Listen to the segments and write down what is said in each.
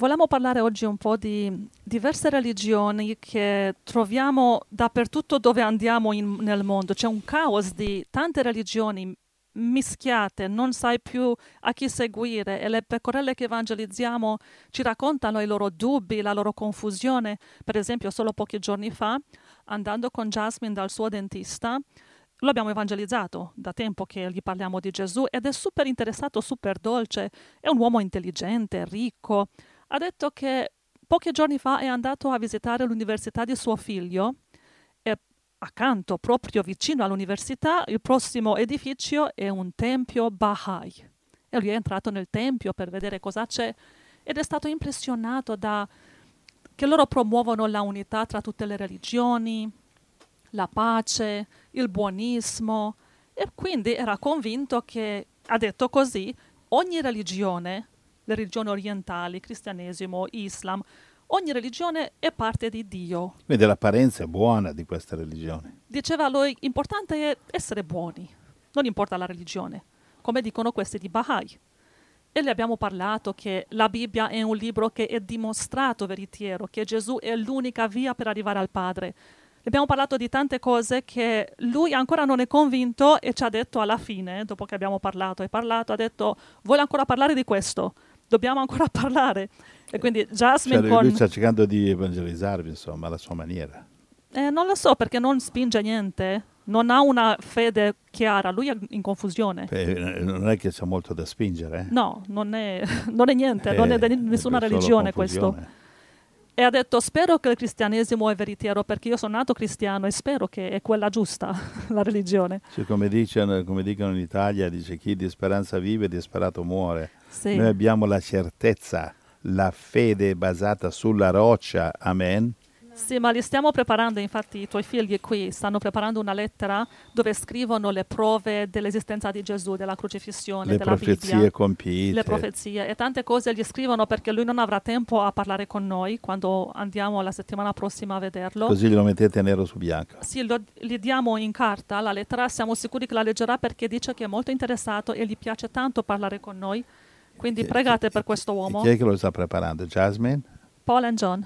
Volevamo parlare oggi un po' di diverse religioni che troviamo dappertutto dove andiamo nel mondo. C'è un caos di tante religioni mischiate, non sai più a chi seguire e le pecorelle che evangelizziamo ci raccontano i loro dubbi, la loro confusione. Per esempio, solo pochi giorni fa, andando con Jasmine dal suo dentista, lo abbiamo evangelizzato da tempo che gli parliamo di Gesù ed è super interessato, super dolce, è un uomo intelligente, ricco. Ha detto che pochi giorni fa è andato a visitare l'università di suo figlio e accanto, proprio vicino all'università, il prossimo edificio è un tempio Baha'i. E lui è entrato nel tempio per vedere cosa c'è ed è stato impressionato da che loro promuovono la unità tra tutte le religioni, la pace, il buonismo e quindi era convinto che, ha detto così, ogni religione, le religioni orientali, cristianesimo, Islam, ogni religione è parte di Dio. Quindi l'apparenza è buona di queste religioni. Diceva lui, importante è essere buoni, non importa la religione, come dicono questi di Baha'i. E le abbiamo parlato che la Bibbia è un libro che è dimostrato veritiero, che Gesù è l'unica via per arrivare al Padre. Abbiamo parlato di tante cose che lui ancora non è convinto e ci ha detto alla fine, dopo che abbiamo parlato e parlato, ha detto, voglio ancora parlare di questo, dobbiamo ancora parlare. E quindi Jasmine Lui sta cercando di evangelizzarvi, insomma, alla sua maniera. non lo so perché non spinge niente, non ha una fede chiara, lui è in confusione. Non è che c'è molto da spingere. No, non è, non è niente, non è di nessuna È solo religione questo. confusione. E ha detto, spero che il cristianesimo è veritiero, perché io sono nato cristiano e spero che è quella giusta, la religione. Cioè, come dicono in Italia, dice chi di speranza vive, disperato muore. Sì. Noi abbiamo la certezza, la fede basata sulla roccia, amen. Sì, ma li stiamo preparando, infatti i tuoi figli qui stanno preparando una lettera dove scrivono le prove dell'esistenza di Gesù, della crocifissione, Le della profezie Bibbia, compiute. le profezie e tante cose gli scrivono perché lui non avrà tempo a parlare con noi quando andiamo la settimana prossima a vederlo. Così glielo mettete nero su bianco. Sì, gli diamo in carta la lettera, siamo sicuri che la leggerà perché dice che è molto interessato e gli piace tanto parlare con noi. Quindi pregate per questo uomo. Chi è che lo sta preparando? Jasmine? Paul e John.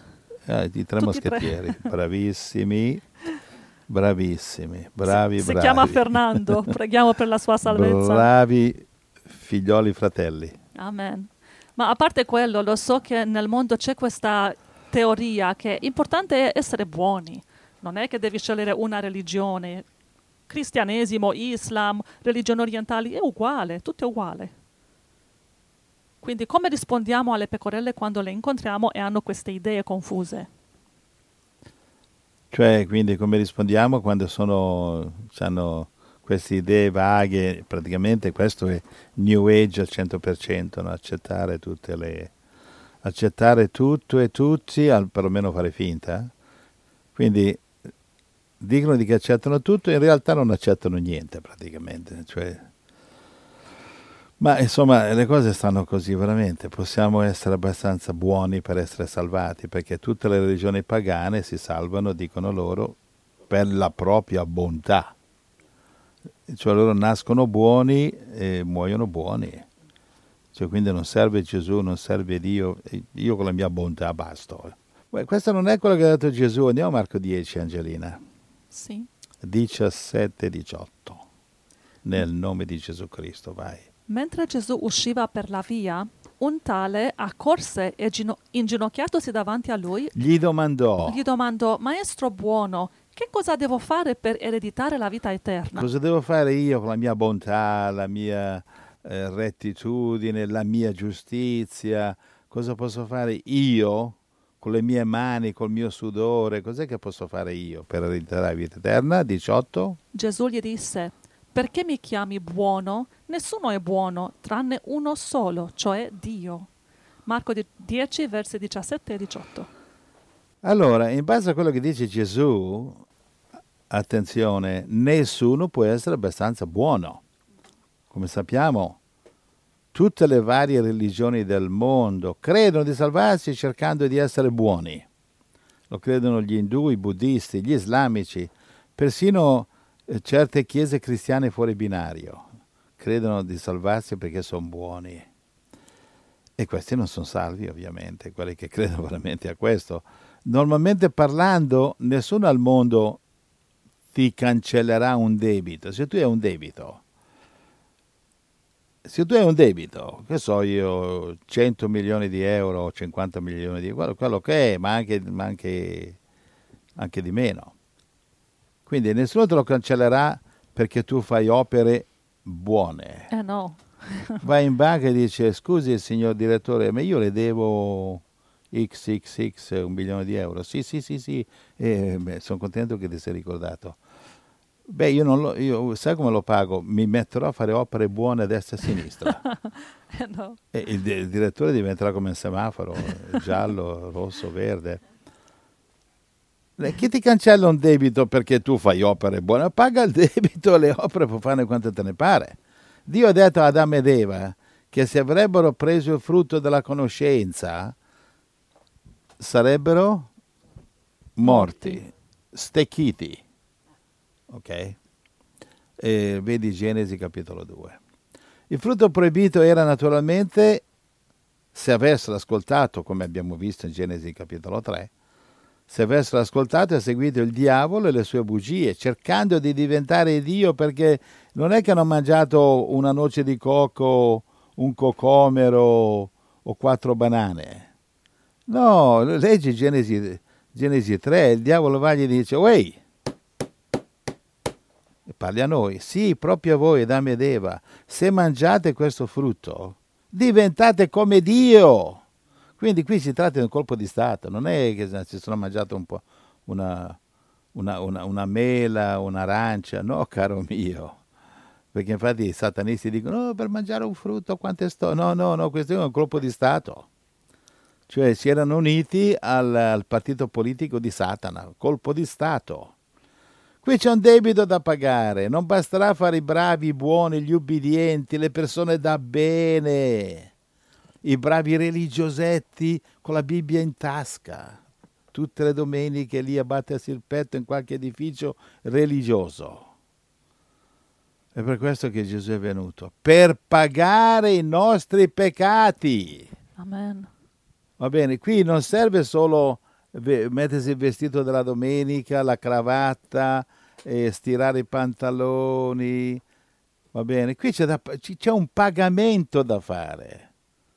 I tre Tutti e tre. moschettieri, bravissimi, bravissimi, bravi, Si bravi. chiama Fernando, preghiamo per la sua salvezza. Bravi figlioli fratelli. Amen. Ma a parte quello, lo so che nel mondo c'è questa teoria che è importante essere buoni. Non è che devi scegliere una religione. Cristianesimo, Islam, religioni orientali, è uguale, tutto è uguale. Quindi come rispondiamo alle pecorelle quando le incontriamo e hanno queste idee confuse? Cioè, quindi come rispondiamo quando hanno queste idee vaghe? Praticamente questo è New Age al 100%, no? Accettare tutto e tutti, perlomeno fare finta. Quindi dicono che accettano tutto, in realtà non accettano niente praticamente. Ma insomma, le cose stanno così veramente. Possiamo essere abbastanza buoni per essere salvati, perché tutte le religioni pagane si salvano, dicono loro, per la propria bontà. Cioè loro nascono buoni e muoiono buoni. Cioè, quindi non serve Gesù, non serve Dio, io con la mia bontà basto. Questo non è quello che ha detto Gesù. Andiamo a Marco 10, Angelina. Sì. 17-18. Nel nome di Gesù Cristo, vai. Mentre Gesù usciva per la via, un tale accorse e inginocchiatosi davanti a lui, Gli domandò, Maestro buono, che cosa devo fare per ereditare la vita eterna? cosa devo fare io con la mia bontà, la mia rettitudine, la mia giustizia? Cosa posso fare io con le mie mani, col mio sudore? Cos'è che posso fare io per ereditare la vita eterna? 18. Gesù gli disse, perché mi chiami buono? Nessuno è buono, tranne uno solo, cioè Dio. Marco 10, versi 17 e 18. Allora, in base a quello che dice Gesù, attenzione, nessuno può essere abbastanza buono. Come sappiamo, tutte le varie religioni del mondo credono di salvarsi cercando di essere buoni. Lo credono gli indù, i buddisti, gli islamici, persino certe chiese cristiane fuori binario. Credono di salvarsi perché sono buoni. E questi non sono salvi, ovviamente, quelli che credono veramente a questo. Normalmente parlando, nessuno al mondo ti cancellerà un debito. Se tu hai un debito, che so io, 100 milioni di euro, 50 milioni di euro, quello che è, anche di meno. Quindi nessuno te lo cancellerà perché tu fai opere buone. No. Vai in banca e dice, scusi signor direttore, ma io le devo XXX 1 milione di euro. Sì, sì, sì, sì. Sono contento che ti sei ricordato. Beh, io sai come lo pago? Mi metterò a fare opere buone a destra e a sinistra. No. E il direttore diventerà come un semaforo, giallo, rosso, verde. Chi ti cancella un debito perché tu fai opere buone? Paga il debito e le opere puoi farne quante te ne pare. Dio ha detto ad Adamo ed Eva che se avrebbero preso il frutto della conoscenza sarebbero morti, stecchiti. Ok? Vedi Genesi capitolo 2. Il frutto proibito era naturalmente, se avessero ascoltato, come abbiamo visto in Genesi capitolo 3, se avessero ascoltato e seguito il diavolo e le sue bugie, cercando di diventare Dio, perché non è che hanno mangiato una noce di cocco, un cocomero o 4 banane. No, leggi Genesi 3, il diavolo va e gli dice, uè, parli a noi, sì, proprio a voi, Adamo ed Eva, se mangiate questo frutto, diventate come Dio. Quindi qui si tratta di un colpo di Stato, non è che si sono mangiato un po' una mela, un'arancia, no, caro mio. Perché infatti i satanisti dicono, no, per mangiare un frutto quante sto... No, no, no, questo è un colpo di Stato. Cioè si erano uniti al partito politico di Satana, colpo di Stato. Qui c'è un debito da pagare, non basterà fare i bravi, i buoni, gli ubbidienti, le persone da bene, i bravi religiosetti con la Bibbia in tasca, tutte le domeniche lì a battersi il petto in qualche edificio religioso. È per questo che Gesù è venuto, per pagare i nostri peccati. Amen. Va bene, qui non serve solo mettersi il vestito della domenica, la cravatta, stirare i pantaloni, va bene, qui c'è un pagamento da fare.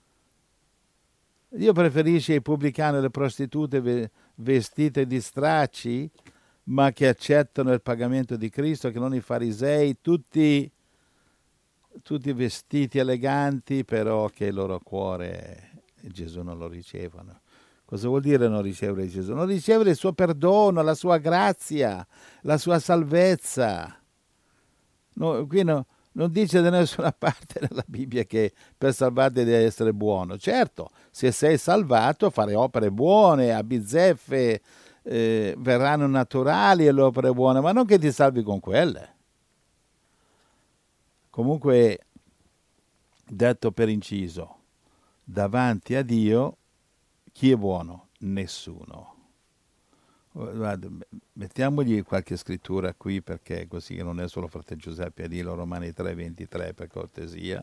Io preferisco i pubblicani e le prostitute vestite di stracci, ma che accettano il pagamento di Cristo, che non i farisei, tutti vestiti eleganti, però che il loro cuore Gesù non lo ricevono. Cosa vuol dire non ricevere Gesù? Non ricevere il suo perdono, la sua grazia, la sua salvezza. No, qui non dice da nessuna parte nella Bibbia che per salvarti devi essere buono. Certo, se sei salvato fare opere buone, a bizzeffe, verranno naturali le opere buone, ma non che ti salvi con quelle. Comunque, detto per inciso, davanti a Dio chi è buono? Nessuno. Guarda, mettiamogli qualche scrittura qui perché così non è solo fratello Giuseppe a dirlo, Romani 3:23 per cortesia.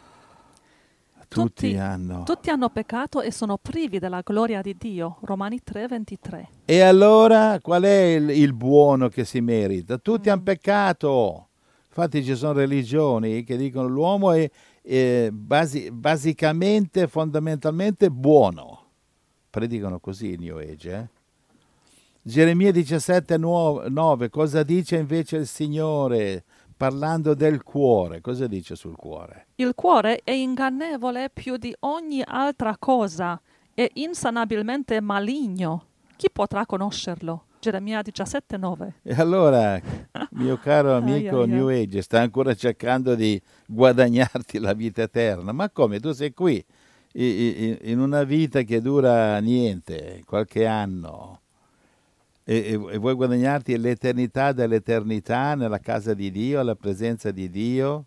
Tutti hanno peccato e sono privi della gloria di Dio. Romani 3:23. E allora qual è il buono che si merita? Tutti hanno peccato. Infatti ci sono religioni che dicono l'uomo è basicamente, fondamentalmente buono. Predicano così il New Age, Geremia 17:9, cosa dice invece il Signore parlando del cuore? Cosa dice sul cuore? Il cuore è ingannevole più di ogni altra cosa, è insanabilmente maligno. Chi potrà conoscerlo? Geremia 17:9. E allora, mio caro amico New Age, sta ancora cercando di guadagnarti la vita eterna. Ma come? Tu sei qui in una vita che dura niente, qualche anno, e vuoi guadagnarti l'eternità dell'eternità nella casa di Dio, alla presenza di Dio?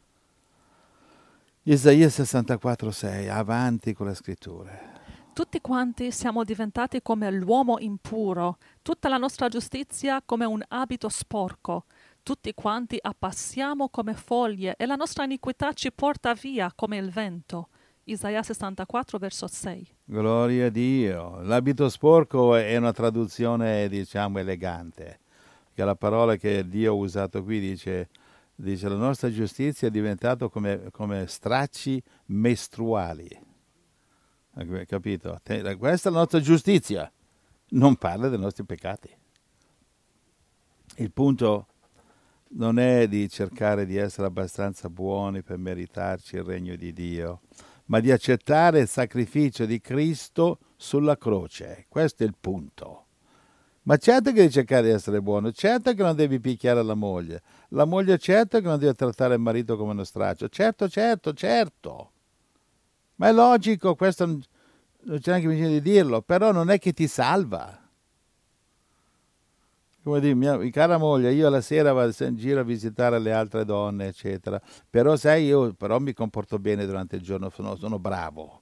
Isaia 64:6, avanti con le scritture. Tutti quanti siamo diventati come l'uomo impuro, tutta la nostra giustizia come un abito sporco. Tutti quanti appassiamo come foglie e la nostra iniquità ci porta via come il vento. Isaia 64, verso 6. Gloria a Dio. L'abito sporco è una traduzione, diciamo, elegante. Che la parola che Dio ha usato qui dice la nostra giustizia è diventata come stracci mestruali. Capito? Questa è la nostra giustizia. Non parla dei nostri peccati. Il punto non è di cercare di essere abbastanza buoni per meritarci il regno di Dio, ma di accettare il sacrificio di Cristo sulla croce. Questo è il punto. Ma certo che devi cercare di essere buono, certo che non devi picchiare la moglie certo che non deve trattare il marito come uno straccio, certo, certo, certo. Ma è logico, questo non c'è neanche bisogno di dirlo, però non è che ti salva. Come dire, mia cara moglie, io la sera vado in giro a visitare le altre donne, eccetera, però sai, io però mi comporto bene durante il giorno, sono bravo.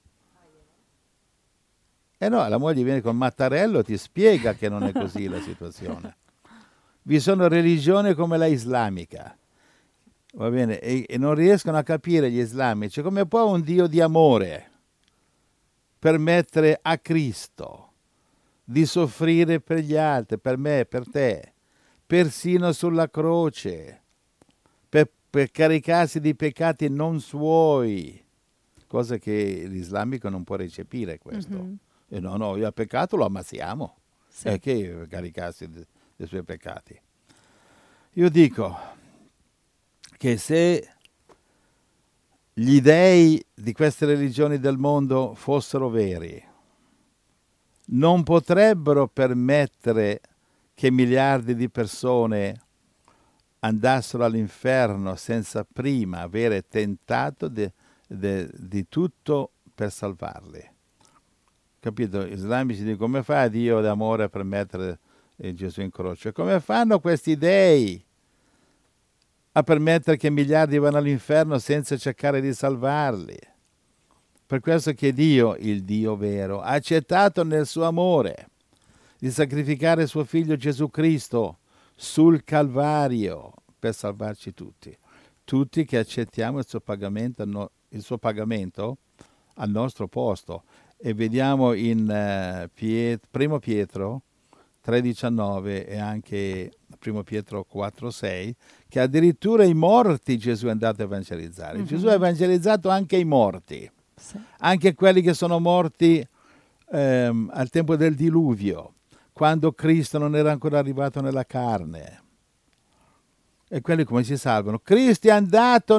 E no, la moglie viene con Mattarello e ti spiega che non è così la situazione. Vi sono religioni come la islamica, va bene, e non riescono a capire gli islamici come può un Dio di amore permettere a Cristo di soffrire per gli altri, per me, per te, persino sulla croce, per caricarsi di peccati non suoi, cosa che l'islamico non può recepire questo. Mhm. E no, io al peccato lo ammazziamo, Sì. e che caricarsi dei suoi peccati. Io dico che se gli dei di queste religioni del mondo fossero veri, non potrebbero permettere che miliardi di persone andassero all'inferno senza prima avere tentato di tutto per salvarli. Capito? Gli islamici dicono: come fa Dio d'amore per mettere Gesù in croce? Come fanno questi dei a permettere che miliardi vanno all'inferno senza cercare di salvarli? Per questo che Dio, il Dio vero, ha accettato nel suo amore di sacrificare suo figlio Gesù Cristo sul Calvario per salvarci tutti. Tutti che accettiamo il suo pagamento al nostro posto. E vediamo in Primo Pietro 3,19 e anche Primo Pietro 4,6 che addirittura i morti Gesù è andato a evangelizzare. Gesù ha evangelizzato anche i morti. Sì. Anche quelli che sono morti al tempo del diluvio, quando Cristo non era ancora arrivato nella carne. E quelli come si salvano? Cristo è andato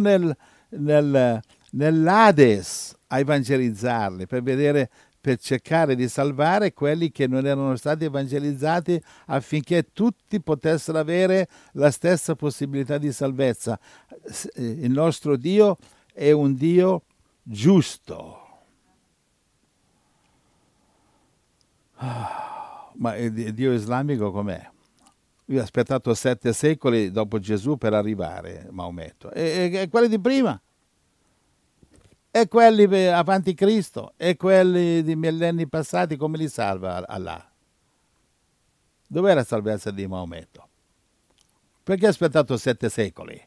nell'Hades a evangelizzarli per cercare di salvare quelli che non erano stati evangelizzati affinché tutti potessero avere la stessa possibilità di salvezza. Il nostro Dio è un Dio giusto. Ma il Dio islamico com'è? Io ho aspettato 7 secoli dopo Gesù per arrivare, Maometto. E quelli di prima? E quelli avanti Cristo? E quelli di millenni passati come li salva Allah? Dov'è la salvezza di Maometto? Perché ha aspettato 7 secoli?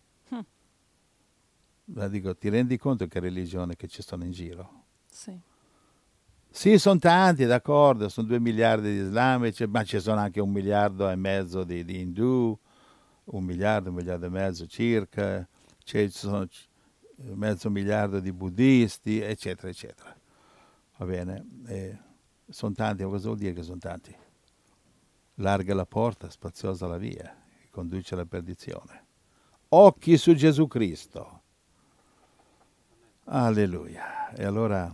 Dico, ti rendi conto che religione che ci sono in giro? Sì. Sì, sono tanti, d'accordo, sono 2 miliardi di islamici, ma ci sono anche 1,5 miliardi di indù, 1 miliardo e mezzo circa, ci sono mezzo miliardo di buddisti, eccetera, eccetera. Va bene? Sono tanti, ma cosa vuol dire che sono tanti? Larga la porta, spaziosa la via, che conduce alla perdizione. Occhi su Gesù Cristo. Alleluia. E allora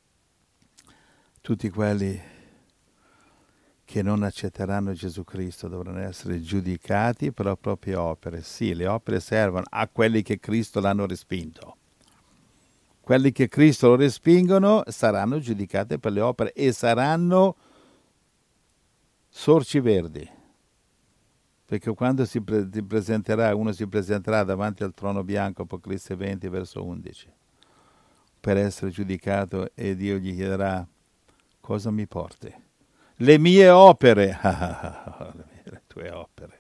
tutti quelli che non accetteranno Gesù Cristo dovranno essere giudicati per le proprie opere. Sì, le opere servono a quelli che Cristo l'hanno respinto. Quelli che Cristo lo respingono saranno giudicati per le opere e saranno sorci verdi. Perché quando uno si presenterà davanti al trono bianco, Apocalisse 20, verso 11, per essere giudicato, e Dio gli chiederà: cosa mi porti? Le mie opere, le tue opere.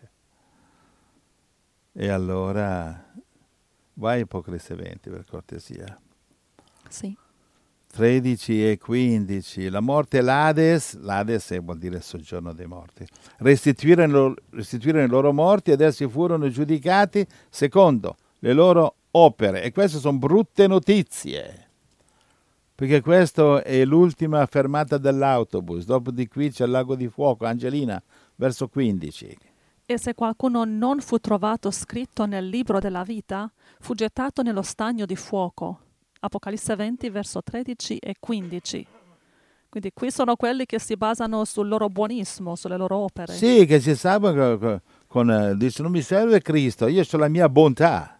E allora vai Apocalisse 20 per cortesia. Sì. 13 e 15. La morte e l'Ades vuol dire soggiorno dei morti, restituirono i loro morti ed essi furono giudicati secondo le loro opere. E queste sono brutte notizie, perché questa è l'ultima fermata dell'autobus. Dopo di qui c'è il lago di fuoco. Angelina, verso 15. E se qualcuno non fu trovato scritto nel libro della vita, fu gettato nello stagno di fuoco. Apocalisse 20, verso 13 e 15. Quindi qui sono quelli che si basano sul loro buonismo, sulle loro opere. Sì, che si sa dice non mi serve Cristo, io ho la mia bontà.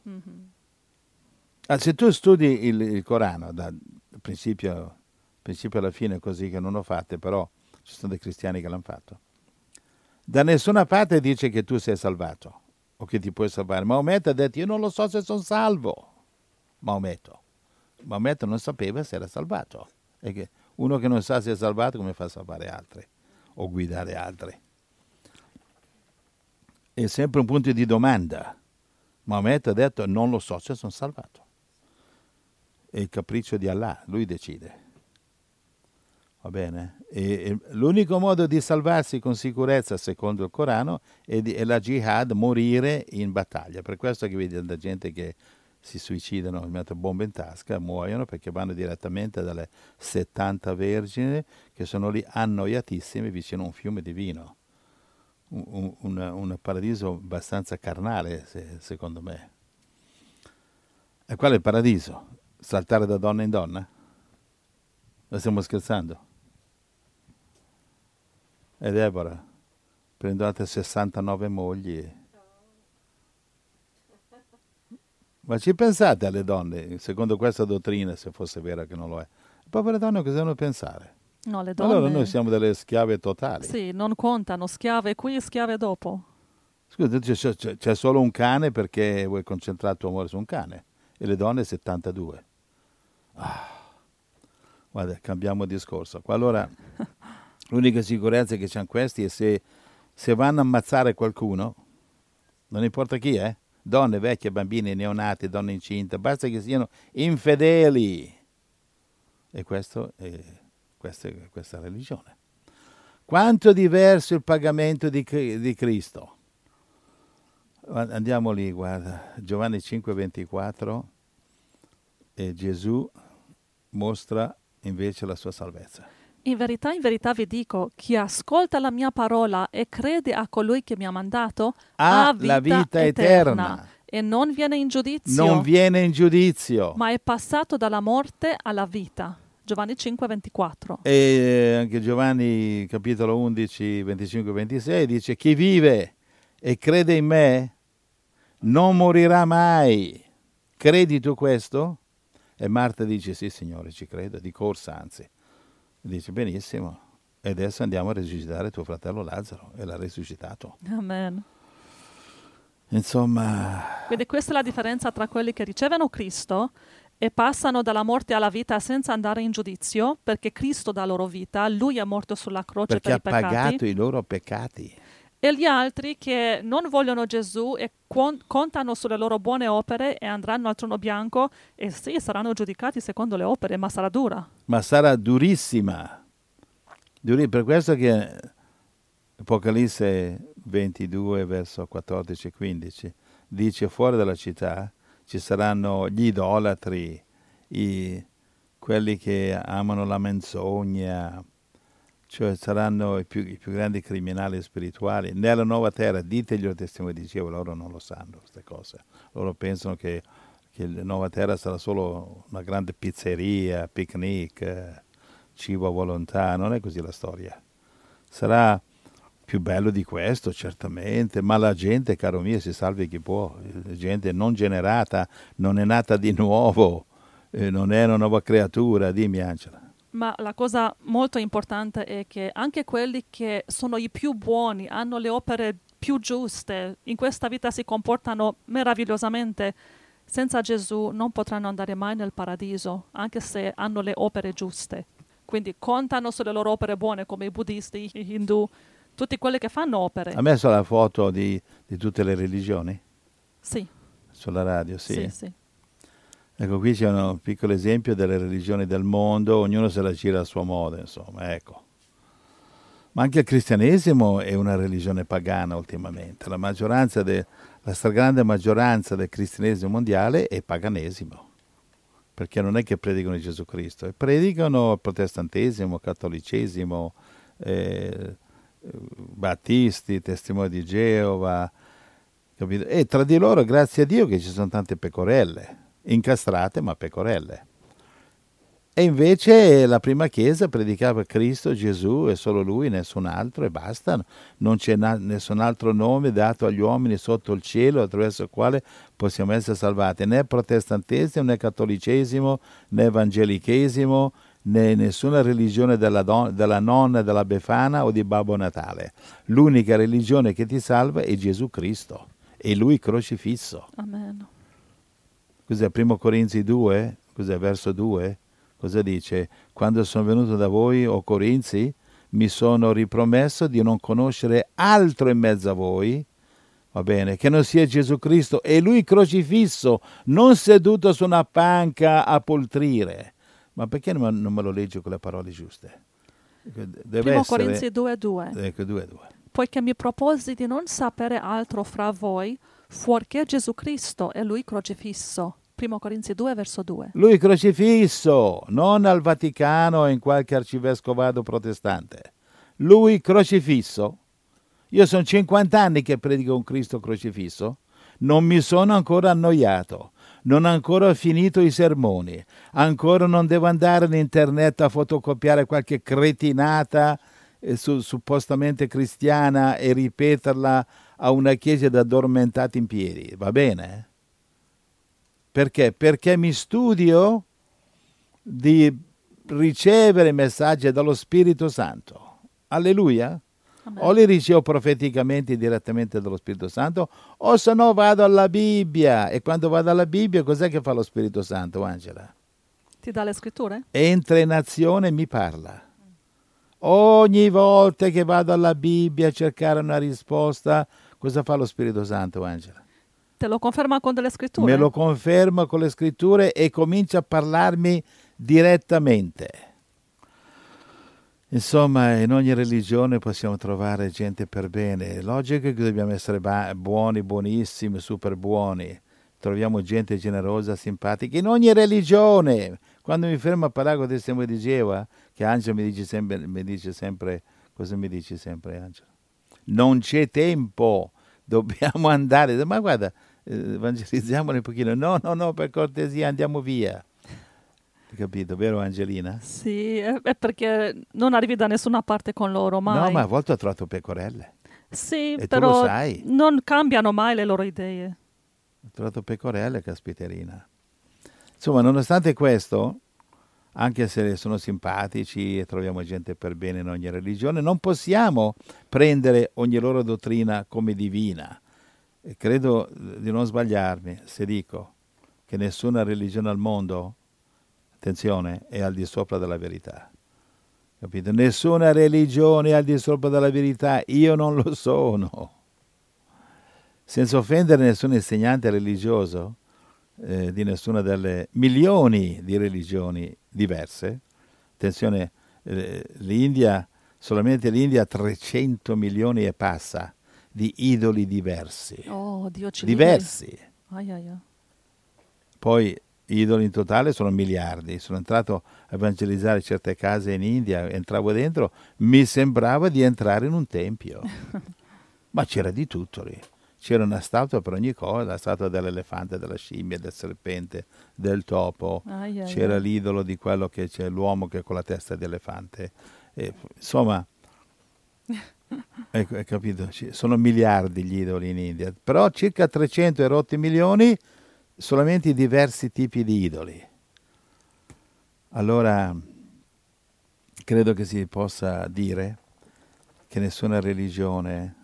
Se tu studi il Corano dal principio alla fine, così che non ho fatte, però ci sono dei cristiani che l'hanno fatto, da nessuna parte dice che tu sei salvato o che ti puoi salvare. Maometto ha detto io non lo so se sono salvo. Maometto non sapeva se era salvato. E che uno che non sa se è salvato come fa a salvare altri o guidare altri? È sempre un punto di domanda. Maometto ha detto non lo so se sono salvato. È il capriccio di Allah, lui decide. Va bene? E l'unico modo di salvarsi con sicurezza, secondo il Corano, è la jihad, morire in battaglia. Per questo che vedi da gente che si suicidano, mettono bombe in tasca, muoiono perché vanno direttamente dalle 70 vergini che sono lì annoiatissime vicino a un fiume di vino. Un paradiso abbastanza carnale, secondo me. E qual è il paradiso? Saltare da donna in donna? Ma stiamo scherzando? E Deborah, prendete 69 mogli. Ma ci pensate alle donne, secondo questa dottrina, se fosse vera che non lo è? Le povere donne cosa devono pensare? No, le donne... Allora noi siamo delle schiave totali. Sì, non contano, schiave qui e schiave dopo. Scusa, c'è solo un cane perché vuoi concentrare il tuo amore su un cane. E le donne 72. Guarda, cambiamo discorso. Allora, l'unica sicurezza che c'hanno questi è se vanno a ammazzare qualcuno, non importa chi è, donne, vecchie, bambini, neonati, donne incinte, basta che siano infedeli. E questa è religione. Quanto è diverso il pagamento di Cristo? Andiamo lì, guarda, Giovanni 5,24, e Gesù mostra invece la sua salvezza. In verità vi dico, chi ascolta la mia parola e crede a colui che mi ha mandato, ha la vita eterna. E non viene in giudizio. Non viene in giudizio. Ma è passato dalla morte alla vita. Giovanni 5,24. E anche Giovanni capitolo 11, 25-26 dice chi vive e crede in me non morirà mai. Credi tu questo? E Marta dice sì Signore, ci credo, di corsa anzi. Dice benissimo, e adesso andiamo a risuscitare tuo fratello Lazzaro, e l'ha risuscitato. Amen. Insomma... Quindi questa è la differenza tra quelli che ricevono Cristo e passano dalla morte alla vita senza andare in giudizio, perché Cristo dà loro vita, Lui è morto sulla croce perché per i peccati. Perché ha pagato i loro peccati. E gli altri che non vogliono Gesù e contano sulle loro buone opere e andranno al trono bianco e sì, saranno giudicati secondo le opere, ma sarà dura. Ma sarà durissima. Per questo che Apocalisse 22, verso 14 e 15, dice fuori dalla città ci saranno gli idolatri, quelli che amano la menzogna, cioè saranno i più grandi criminali spirituali. Nella nuova terra, ditegli il testimone, dicevo, loro non lo sanno queste cose. Loro pensano che la nuova terra sarà solo una grande pizzeria, picnic, cibo a volontà. Non è così la storia. Sarà più bello di questo, certamente, ma la gente, caro mio, si salvi chi può. La gente non generata, non è nata di nuovo, non è una nuova creatura. Dimmi, Angela. Ma la cosa molto importante è che anche quelli che sono i più buoni, hanno le opere più giuste, in questa vita si comportano meravigliosamente, senza Gesù non potranno andare mai nel paradiso, anche se hanno le opere giuste. Quindi contano sulle loro opere buone, come i buddisti, i hindu, tutti quelli che fanno opere. Ha messo la foto di tutte le religioni? Sì. Sulla radio, sì. Sì. Ecco, qui c'è un piccolo esempio delle religioni del mondo, ognuno se la gira a suo modo, insomma, ecco. Ma anche il cristianesimo è una religione pagana ultimamente. La stragrande maggioranza del cristianesimo mondiale è paganesimo, perché non è che predicano Gesù Cristo, predicano il protestantesimo, cattolicesimo, battisti, testimoni di Geova, capito? E tra di loro, grazie a Dio, che ci sono tante pecorelle, incastrate ma pecorelle. E invece la prima chiesa predicava Cristo, Gesù e solo Lui, nessun altro, e basta. Non c'è nessun altro nome dato agli uomini sotto il cielo attraverso il quale possiamo essere salvati. Né protestantesimo, né cattolicesimo, né evangelichesimo, né nessuna religione della nonna, della Befana o di Babbo Natale. L'unica religione che ti salva è Gesù Cristo e Lui crocifisso. Amen. Cos'è? 1 Corinzi 2? Cos'è? Verso 2? Cosa dice? Quando sono venuto da voi, o Corinzi, mi sono ripromesso di non conoscere altro in mezzo a voi, va bene, che non sia Gesù Cristo e Lui crocifisso, non seduto su una panca a poltrire. Ma perché non me lo leggi con le parole giuste? Deve 1 essere... Corinzi 2:2. Ecco, 2:2. Poiché mi proposi di non sapere altro fra voi, fuorché Gesù Cristo e Lui crocifisso. 1 Corinzi 2, verso 2. Lui crocifisso, non al Vaticano o in qualche arcivescovado protestante. Lui crocifisso. Io sono 50 anni che predico un Cristo crocifisso, non mi sono ancora annoiato, non ho ancora finito i sermoni, ancora non devo andare in internet a fotocopiare qualche cretinata suppostamente cristiana e ripeterla a una chiesa da addormentati in piedi, va bene? Perché? Perché mi studio di ricevere messaggi dallo Spirito Santo. Alleluia! Amen. O li ricevo profeticamente direttamente dallo Spirito Santo, o se no vado alla Bibbia. E quando vado alla Bibbia, cos'è che fa lo Spirito Santo, Angela? Ti dà le scritture? Entra in azione e mi parla. Ogni volta che vado alla Bibbia a cercare una risposta, cosa fa lo Spirito Santo, Angela? Te lo conferma con delle scritture? Me lo conferma con le scritture e comincia a parlarmi direttamente. Insomma, in ogni religione possiamo trovare gente per bene. È logico che dobbiamo essere buoni, buonissimi, super buoni. Troviamo gente generosa, simpatica in ogni religione. Quando mi fermo a parlare con il testimone di Geova, che Angela mi dice sempre, cosa mi dici sempre, Angela? Non c'è tempo, dobbiamo andare. Ma guarda, evangelizziamone un pochino. No, per cortesia, andiamo via. Capito, vero Angelina? Sì, è perché non arrivi da nessuna parte con loro mai. No, ma a volte ho trovato pecorelle. Sì, E però tu lo sai. non cambiano mai le loro idee. Ho trovato pecorelle, caspiterina. Insomma, nonostante questo, anche se sono simpatici e troviamo gente per bene in ogni religione, non possiamo prendere ogni loro dottrina come divina. E credo di non sbagliarmi se dico che nessuna religione al mondo, attenzione, è al di sopra della verità. Capito? Nessuna religione è al di sopra della verità, io non lo sono. Senza offendere nessun insegnante religioso di nessuna delle milioni di religioni diverse. Attenzione, solamente l'India ha 300 milioni e passa di idoli diversi. Oh, Dio ci diversi. Ai, ai, ai. Poi idoli in totale sono miliardi. Sono entrato a evangelizzare certe case in India, entravo dentro, mi sembrava di entrare in un tempio. Ma c'era di tutto lì. C'era una statua per ogni cosa, la statua dell'elefante, della scimmia, del serpente, del topo. Ai, ai, C'era ai. l'idolo di quello che c'è, l'uomo che è con la testa di elefante. Insomma, hai capito? Sono miliardi gli idoli in India, però circa 300 e rotti milioni solamente i diversi tipi di idoli. Allora, credo che si possa dire che nessuna religione,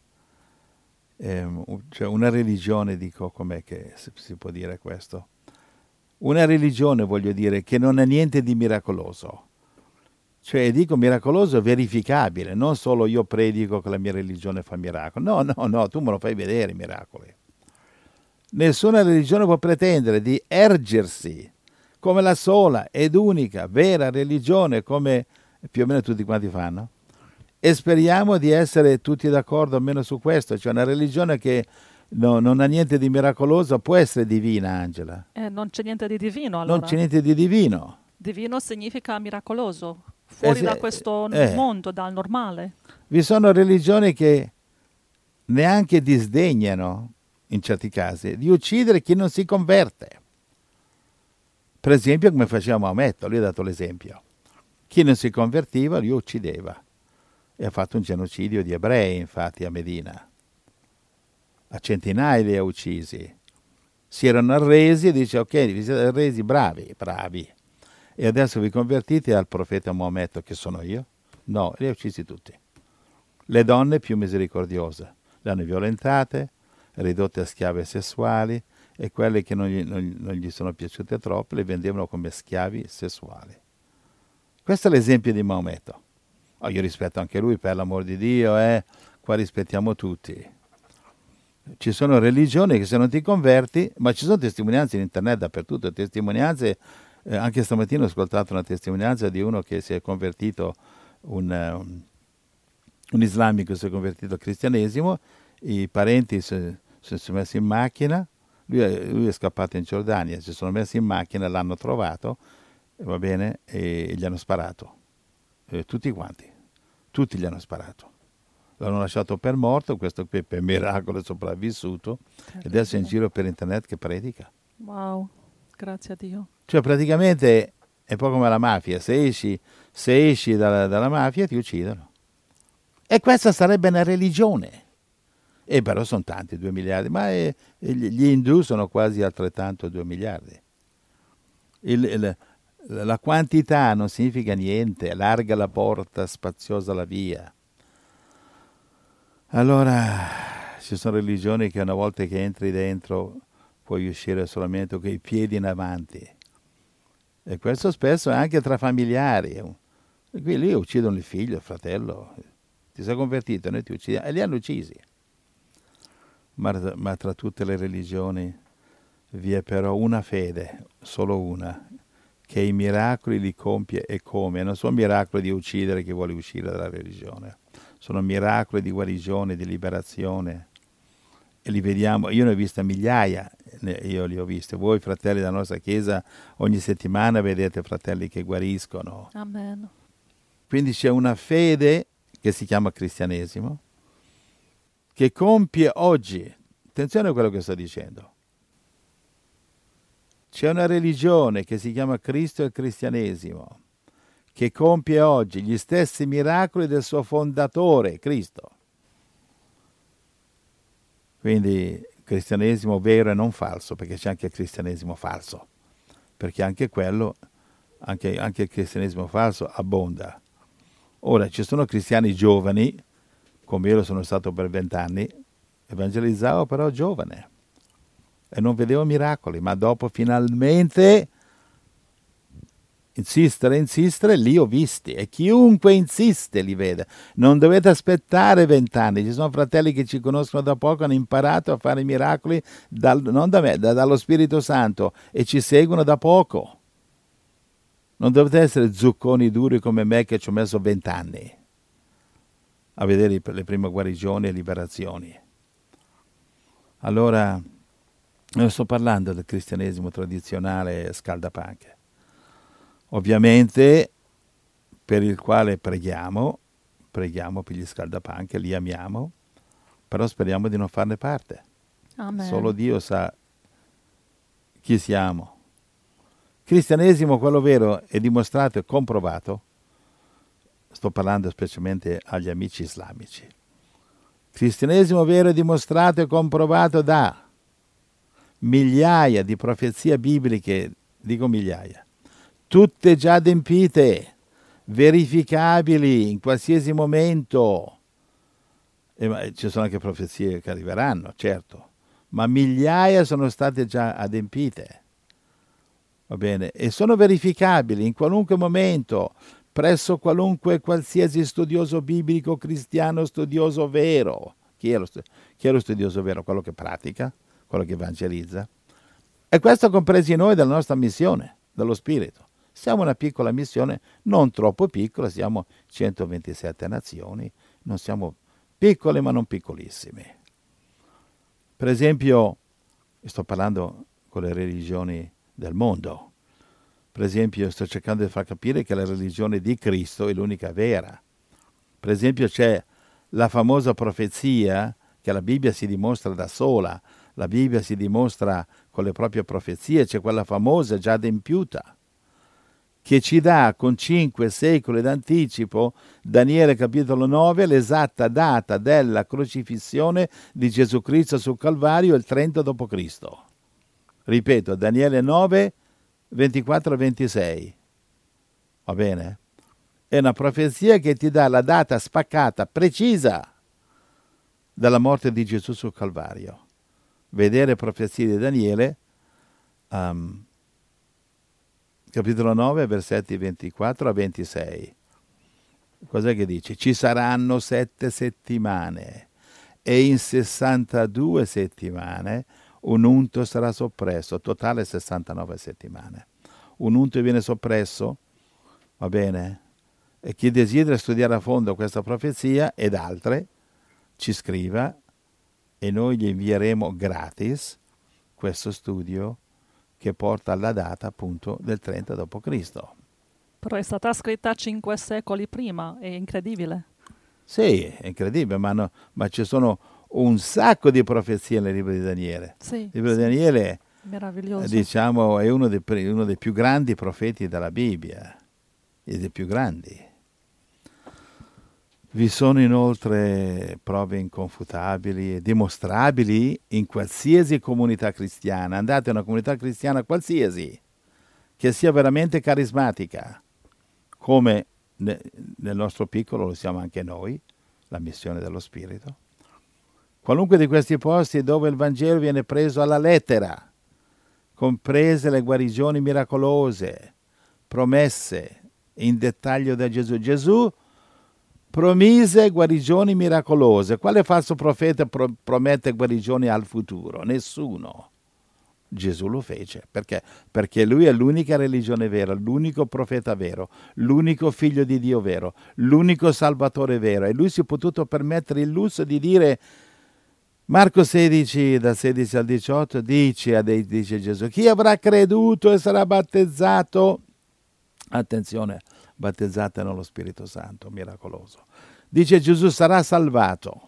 cioè una religione, dico, com'è che si può dire questo? Una religione, voglio dire, che non ha niente di miracoloso. Cioè, dico miracoloso verificabile, non solo io predico che la mia religione fa miracoli. No, tu me lo fai vedere i miracoli. Nessuna religione può pretendere di ergersi come la sola ed unica vera religione, come più o meno tutti quanti fanno. E speriamo di essere tutti d'accordo almeno su questo, cioè una religione che non ha niente di miracoloso, può essere divina, Angela. Non c'è niente di divino Non allora. c'è niente di divino. Divino significa miracoloso, fuori da questo mondo, dal normale. Vi sono religioni che neanche disdegnano, in certi casi, di uccidere chi non si converte. Per esempio, come faceva Maometto, lui ha dato l'esempio. Chi non si convertiva, lui uccideva. E ha fatto un genocidio di ebrei, infatti, a Medina. A centinaia li ha uccisi. Si erano arresi e dice, ok, vi siete arresi, bravi. E adesso vi convertite al profeta Maometto, che sono io? No, li ha uccisi tutti. Le donne più misericordiose. Le hanno violentate, ridotte a schiave sessuali, e quelle che non gli sono piaciute troppo le vendevano come schiavi sessuali. Questo è l'esempio di Maometto. Io rispetto anche lui, per l'amor di Dio, qua rispettiamo tutti. Ci sono religioni che se non ti converti, ma ci sono testimonianze in internet dappertutto, testimonianze, anche stamattina ho ascoltato una testimonianza di uno che si è convertito, un islamico si è convertito al cristianesimo, i parenti si sono messi in macchina, lui è scappato in Giordania, si sono messi in macchina, l'hanno trovato, va bene, e gli hanno sparato. Tutti quanti. Tutti gli hanno sparato. L'hanno lasciato per morto, questo qui per miracolo è sopravvissuto, e adesso è in giro per internet che predica. Wow, grazie a Dio. Cioè praticamente è un po' come la mafia, se esci dalla mafia ti uccidono. E questa sarebbe una religione. E però sono tanti, 2 miliardi, ma gli indù sono quasi altrettanto 2 miliardi. La quantità non significa niente, larga la porta, spaziosa la via. Allora, ci sono religioni che una volta che entri dentro puoi uscire solamente con i piedi in avanti. E questo spesso è anche tra familiari. E qui lì uccidono il figlio, il fratello. Ti sei convertito, noi ti uccidiamo. E li hanno uccisi. Ma tra tutte le religioni vi è però una fede, solo una, che i miracoli li compie e come. Non sono miracoli di uccidere chi vuole uscire dalla religione. Sono miracoli di guarigione, di liberazione. E li vediamo, io ne ho viste migliaia, io li ho viste. Voi fratelli della nostra Chiesa ogni settimana vedete fratelli che guariscono. Amen. Quindi c'è una fede che si chiama cristianesimo, che compie oggi, attenzione a quello che sto dicendo, c'è una religione che si chiama Cristo e il cristianesimo, che compie oggi gli stessi miracoli del suo fondatore, Cristo. Quindi cristianesimo vero e non falso, perché c'è anche il cristianesimo falso, perché anche quello, anche il cristianesimo falso abbonda. Ora, ci sono cristiani giovani, come io lo sono stato per 20 anni, evangelizzavo però giovane e non vedevo miracoli, ma dopo finalmente insistere, li ho visti, e chiunque insiste li vede. Non dovete aspettare 20 anni, ci sono fratelli che ci conoscono da poco, hanno imparato a fare miracoli, non da me, dallo Spirito Santo, e ci seguono da poco. Non dovete essere zucconi duri come me che ci ho messo 20 anni a vedere le prime guarigioni e liberazioni. Allora, non sto parlando del cristianesimo tradizionale scaldapanche. Ovviamente, per il quale preghiamo per gli scaldapanche, li amiamo, però speriamo di non farne parte. Amen. Solo Dio sa chi siamo. Cristianesimo, quello vero, è dimostrato e comprovato. Sto parlando specialmente agli amici islamici. Cristianesimo vero è dimostrato e comprovato da migliaia di profezie bibliche, dico migliaia, tutte già adempite, verificabili in qualsiasi momento. Ci sono anche profezie che arriveranno, certo, ma migliaia sono state già adempite. Va bene? E sono verificabili in qualunque momento, presso qualsiasi studioso biblico cristiano studioso vero. Chi è lo studioso vero? Quello che pratica quello che evangelizza. E questo compresi noi della nostra missione, dello Spirito. Siamo una piccola missione, non troppo piccola, siamo 127 nazioni, non siamo piccoli ma non piccolissimi. Per esempio, sto parlando con le religioni del mondo. Per esempio, sto cercando di far capire che la religione di Cristo è l'unica vera. Per esempio, c'è la famosa profezia che la Bibbia si dimostra da sola, la Bibbia si dimostra con le proprie profezie, c'è quella famosa già adempiuta, che ci dà con 5 secoli d'anticipo, Daniele capitolo 9, l'esatta data della crocifissione di Gesù Cristo sul Calvario, il 30 d.C. Ripeto, Daniele 9, 24-26. Va bene? È una profezia che ti dà la data spaccata, precisa, della morte di Gesù sul Calvario. Vedere profezie di Daniele, capitolo 9, versetti 24-26. Cos'è che dice? Ci saranno 7 settimane e in 62 settimane un unto sarà soppresso, totale 69 settimane. Un unto viene soppresso, va bene? E chi desidera studiare a fondo questa profezia ed altre, ci scriva e noi gli invieremo gratis questo studio che porta alla data appunto del 30 d.C. Però è stata scritta 5 secoli prima, è incredibile. Sì, è incredibile, ma ci sono un sacco di profezie nel libro di Daniele. Sì, Il libro sì. di Daniele, Meraviglioso. diciamo, è uno dei più grandi profeti della Bibbia, e dei più grandi. Vi sono inoltre prove inconfutabili e dimostrabili in qualsiasi comunità cristiana. Andate in una comunità cristiana qualsiasi, che sia veramente carismatica, come nel nostro piccolo lo siamo anche noi, la missione dello Spirito. Qualunque di questi posti dove il Vangelo viene preso alla lettera, comprese le guarigioni miracolose, promesse in dettaglio da Gesù. Gesù promise guarigioni miracolose. Quale falso profeta promette guarigioni al futuro? Nessuno. Gesù lo fece. Perché? Perché lui è l'unica religione vera, l'unico profeta vero, l'unico figlio di Dio vero, l'unico salvatore vero. E lui si è potuto permettere il lusso di dire, Marco 16, dal 16 al 18, dice Gesù, chi avrà creduto e sarà battezzato, attenzione, battezzato nello Spirito Santo, miracoloso. Dice Gesù, sarà salvato.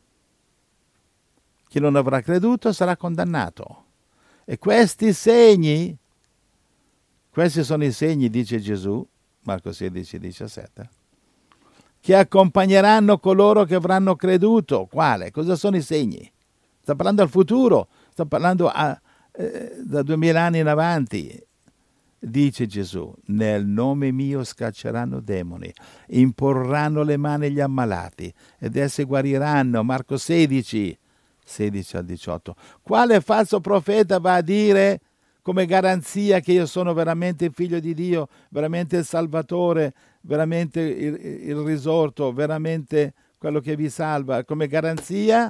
Chi non avrà creduto sarà condannato. E questi segni, questi sono i segni, dice Gesù, Marco 16, 17, che accompagneranno coloro che avranno creduto. Quale? Cosa sono i segni? Sta parlando al futuro, sta parlando da 2000 anni in avanti. Dice Gesù, nel nome mio scacceranno demoni, imporranno le mani agli ammalati ed essi guariranno. Marco 16, 16 al 18. Quale falso profeta va a dire come garanzia che io sono veramente il figlio di Dio, veramente il Salvatore, veramente il risorto, veramente quello che vi salva? Come garanzia?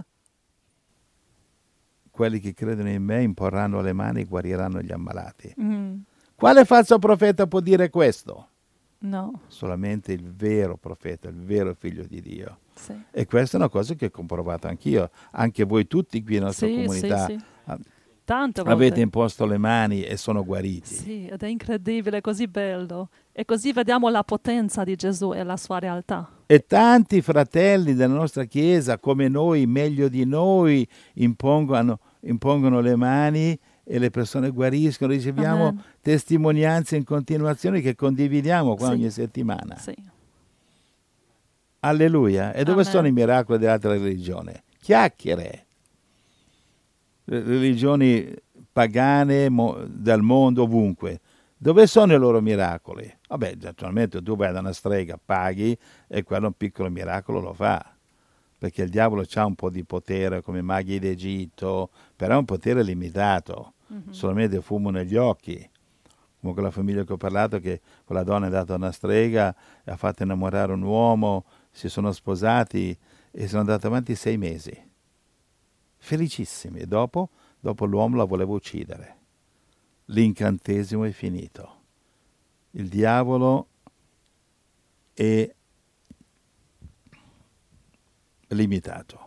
Quelli che credono in me imporranno le mani e guariranno gli ammalati. Quale falso profeta può dire questo? No. Solamente il vero profeta, il vero figlio di Dio. Sì. E questa è una cosa che ho comprovato anch'io. Anche voi tutti qui nella nostra comunità Sì. Tante volte. avete imposto le mani e sono guariti. Sì, ed è incredibile, così bello. E così vediamo la potenza di Gesù e la sua realtà. E tanti fratelli della nostra Chiesa, come noi, meglio di noi, impongono le mani e le persone guariscono. Riceviamo Amen. testimonianze in continuazione che condividiamo qua Sì. ogni settimana. Sì. Alleluia. E dove Amen. sono i miracoli dell'altra religione? Chiacchiere. Religioni pagane del mondo ovunque. Dove sono i loro miracoli? Vabbè, naturalmente tu vai da una strega, paghi e quello un piccolo miracolo lo fa. Perché il diavolo ha un po' di potere come i maghi d'Egitto, però è un potere limitato. Solamente fumo negli occhi. Come quella famiglia che ho parlato, che quella donna è andata a una strega e ha fatto innamorare un uomo, si sono sposati e sono andati avanti 6 mesi. Felicissimi. E dopo dopo l'uomo la voleva uccidere. L'incantesimo è finito. Il diavolo è limitato.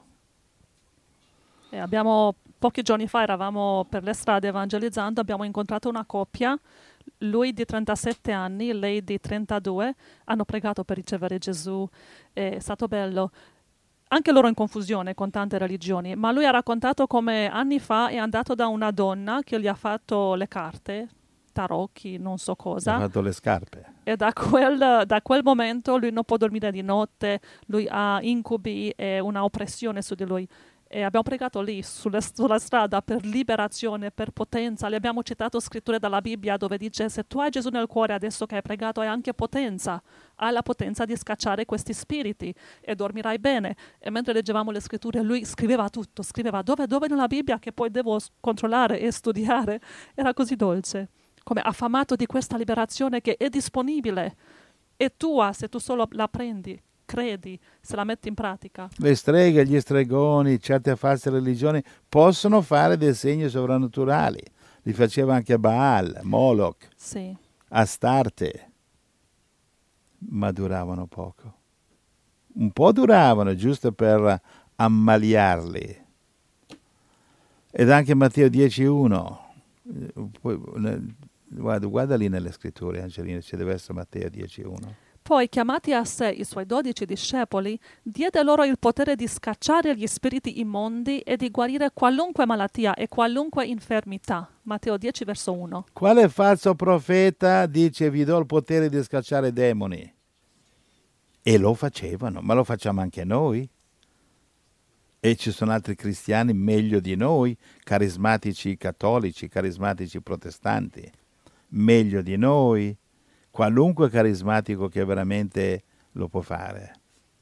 Pochi giorni fa eravamo per le strade evangelizzando, abbiamo incontrato una coppia, lui di 37 anni, lei di 32, hanno pregato per ricevere Gesù, è stato bello. Anche loro in confusione con tante religioni, ma lui ha raccontato come anni fa è andato da una donna che gli ha fatto le carte, tarocchi, non so Ha cosa, fatto le scarpe. e da quel momento lui non può dormire di notte, lui ha incubi e una oppressione su di lui. E abbiamo pregato lì sulla strada per liberazione, per potenza. Le abbiamo citato scritture dalla Bibbia dove dice: se tu hai Gesù nel cuore adesso che hai pregato, hai anche potenza. Hai la potenza di scacciare questi spiriti e dormirai bene. E mentre leggevamo le scritture, lui scriveva tutto, scriveva dove nella Bibbia, che poi devo controllare e studiare. Era così dolce, come affamato di questa liberazione che è disponibile. È tua se tu solo la prendi, credi, se la metti in pratica. Le streghe, gli stregoni, certe false religioni possono fare dei segni sovrannaturali. Li faceva anche Baal, Moloch, Sì. Astarte, ma duravano poco. Un po' duravano, giusto per ammaliarli. Ed anche Matteo 10,1. Guarda lì nelle scritture, Angelina, ci deve essere Matteo 10,1. Poi, chiamati a sé i suoi 12 discepoli, diede loro il potere di scacciare gli spiriti immondi e di guarire qualunque malattia e qualunque infermità. Matteo 10, verso 1. Quale falso profeta dice vi do il potere di scacciare demoni? E lo facevano, ma lo facciamo anche noi. E ci sono altri cristiani meglio di noi, carismatici cattolici, carismatici protestanti, meglio di noi. Qualunque carismatico che veramente lo può fare.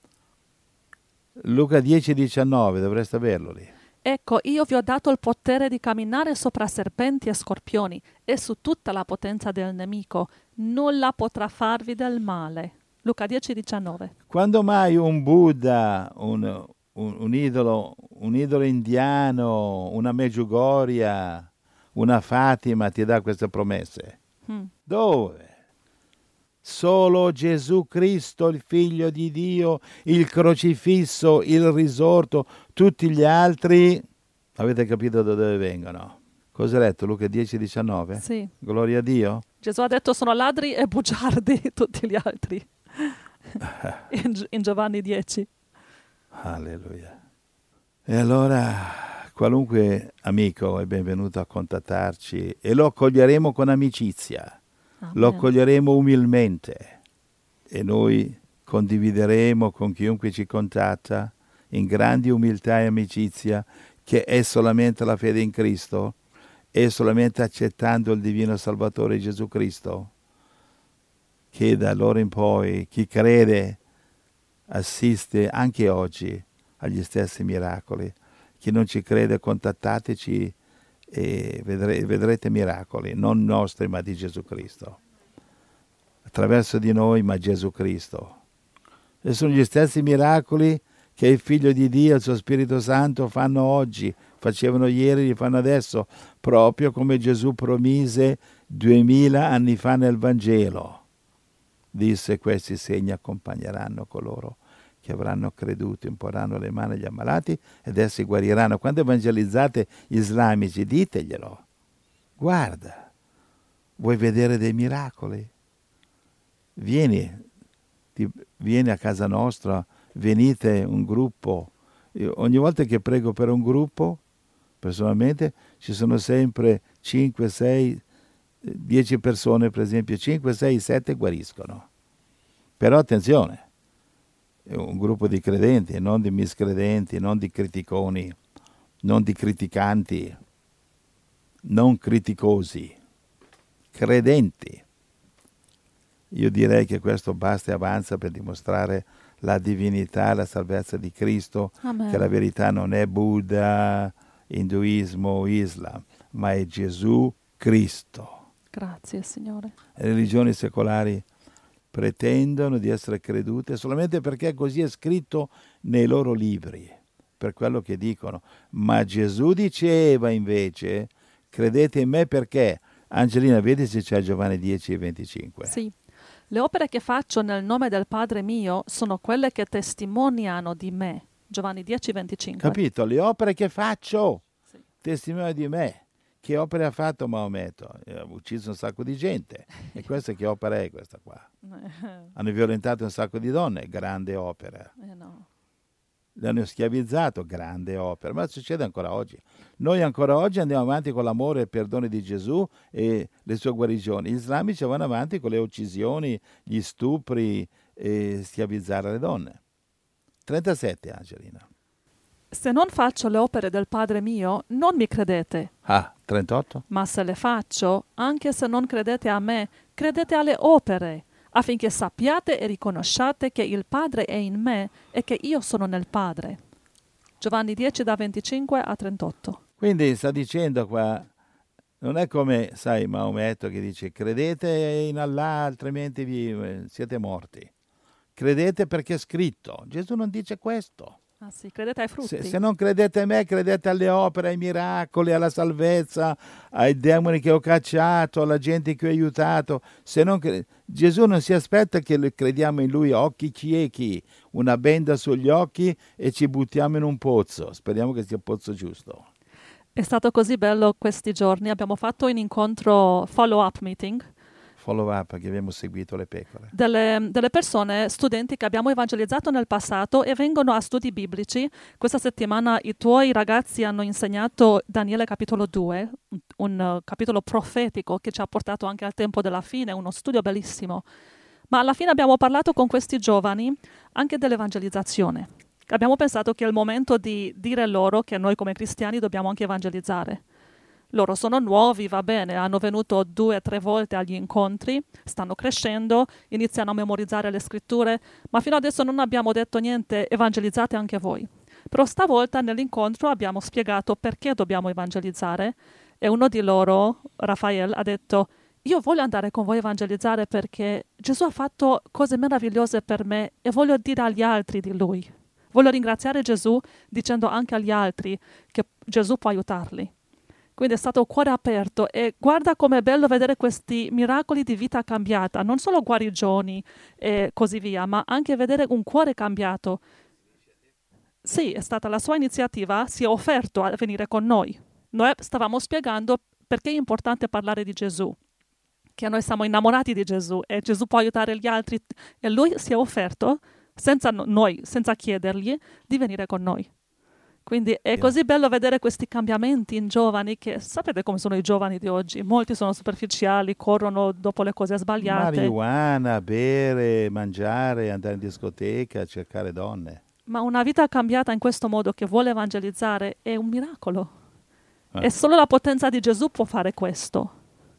Luca 10,19, dovreste averlo lì. Ecco, io vi ho dato il potere di camminare sopra serpenti e scorpioni e su tutta la potenza del nemico. Nulla potrà farvi del male. Luca 10, 19. Quando mai un Buddha, un idolo indiano, una Meggiugoria, una Fatima ti dà queste promesse? Dove? Solo Gesù Cristo, il Figlio di Dio, il crocifisso, il risorto, tutti gli altri, avete capito da dove vengono? Cosa hai letto? Luca 10,19? Sì. Gloria a Dio. Gesù ha detto sono ladri e bugiardi tutti gli altri. in Giovanni 10. Alleluia. E allora qualunque amico è benvenuto a contattarci e lo accoglieremo con amicizia. Lo accoglieremo umilmente e noi condivideremo con chiunque ci contatta in grande umiltà e amicizia che è solamente la fede in Cristo, è solamente accettando il divino Salvatore Gesù Cristo, che da allora in poi chi crede assiste anche oggi agli stessi miracoli. Chi non ci crede contattateci e vedrete miracoli, non nostri ma di Gesù Cristo. Attraverso di noi ma Gesù Cristo. E sono gli stessi miracoli che il Figlio di Dio e il suo Spirito Santo fanno oggi, facevano ieri, li fanno adesso, proprio come Gesù promise 2000 anni fa nel Vangelo. Disse: questi segni accompagneranno coloro che avranno creduto, imporranno le mani agli ammalati ed essi guariranno. Quando evangelizzate gli islamici, diteglielo. Guarda, vuoi vedere dei miracoli? Vieni a casa nostra, venite un gruppo. Ogni volta che prego per un gruppo, personalmente, ci sono sempre 5, 6, 10 persone, per esempio, 5, 6, 7 guariscono. Però attenzione, è un gruppo di credenti, non di miscredenti, non di criticoni, non di criticanti, non criticosi, credenti. Io direi che questo basta e avanza per dimostrare la divinità e la salvezza di Cristo. Amen. Che la verità non è Buddha, induismo, Islam, ma è Gesù Cristo. Grazie, Signore. Le religioni secolari pretendono di essere credute solamente perché così è scritto nei loro libri. per quello che dicono. Ma Gesù diceva invece, credete in me perché? Angelina, vedi se c'è Giovanni 10 e 25. Sì. Le opere che faccio nel nome del Padre mio sono quelle che testimoniano di me. Giovanni 10, 25. Capito? Le opere che faccio Sì. testimoniano di me. Che opere ha fatto Maometto? Ha ucciso un sacco di gente. E questa che opera è questa qua? Hanno violentato un sacco di donne, grande opera. No. Li hanno schiavizzato, grande opera. Ma succede ancora oggi. Noi ancora oggi andiamo avanti con l'amore e il perdono di Gesù e le sue guarigioni. Gli islamici vanno avanti con le uccisioni, gli stupri e schiavizzare le donne. 37, Angelina. Se non faccio le opere del Padre mio, non mi credete. Ah, 38? Ma se le faccio, anche se non credete a me, credete alle opere, affinché sappiate e riconosciate che il Padre è in me e che io sono nel Padre. Giovanni 10 da 25 a 38. Quindi sta dicendo qua, non è come, sai, Maometto che dice credete in Allah, altrimenti siete morti. Credete perché è scritto. Gesù non dice questo. Ah sì, credete ai frutti. Se non credete a me, credete alle opere, ai miracoli, alla salvezza, ai demoni che ho cacciato, alla gente che ho aiutato. Se non Gesù non si aspetta che crediamo in Lui occhi ciechi, una benda sugli occhi e ci buttiamo in un pozzo. Speriamo che sia il pozzo giusto. È stato così bello questi giorni. Abbiamo fatto un incontro follow-up meeting. Follow up, che abbiamo seguito le pecore. Delle persone, studenti che abbiamo evangelizzato nel passato e vengono a studi biblici. Questa settimana i tuoi ragazzi hanno insegnato Daniele capitolo 2, un capitolo profetico che ci ha portato anche al tempo della fine, uno studio bellissimo. Ma alla fine abbiamo parlato con questi giovani anche dell'evangelizzazione. Abbiamo pensato che è il momento di dire loro che noi come cristiani dobbiamo anche evangelizzare. Loro sono nuovi, va bene, hanno venuto 2 o 3 volte agli incontri, stanno crescendo, iniziano a memorizzare le scritture, ma fino adesso non abbiamo detto niente, evangelizzate anche voi. Però stavolta nell'incontro abbiamo spiegato perché dobbiamo evangelizzare e uno di loro, Rafael, ha detto: io voglio andare con voi a evangelizzare perché Gesù ha fatto cose meravigliose per me e voglio dire agli altri di Lui. Voglio ringraziare Gesù dicendo anche agli altri che Gesù può aiutarli. Quindi è stato cuore aperto e guarda com'è bello vedere questi miracoli di vita cambiata, non solo guarigioni e così via, ma anche vedere un cuore cambiato. Sì, è stata la sua iniziativa, si è offerto a venire con noi. Noi stavamo spiegando perché è importante parlare di Gesù, che noi siamo innamorati di Gesù e Gesù può aiutare gli altri e lui si è offerto, senza chiedergli, di venire con noi. Quindi è così bello vedere questi cambiamenti in giovani che sapete come sono i giovani di oggi. Molti sono superficiali, corrono dopo le cose sbagliate. Marijuana, bere, mangiare, andare in discoteca, cercare donne. Ma una vita cambiata in questo modo che vuole evangelizzare è un miracolo. E solo la potenza di Gesù può fare questo.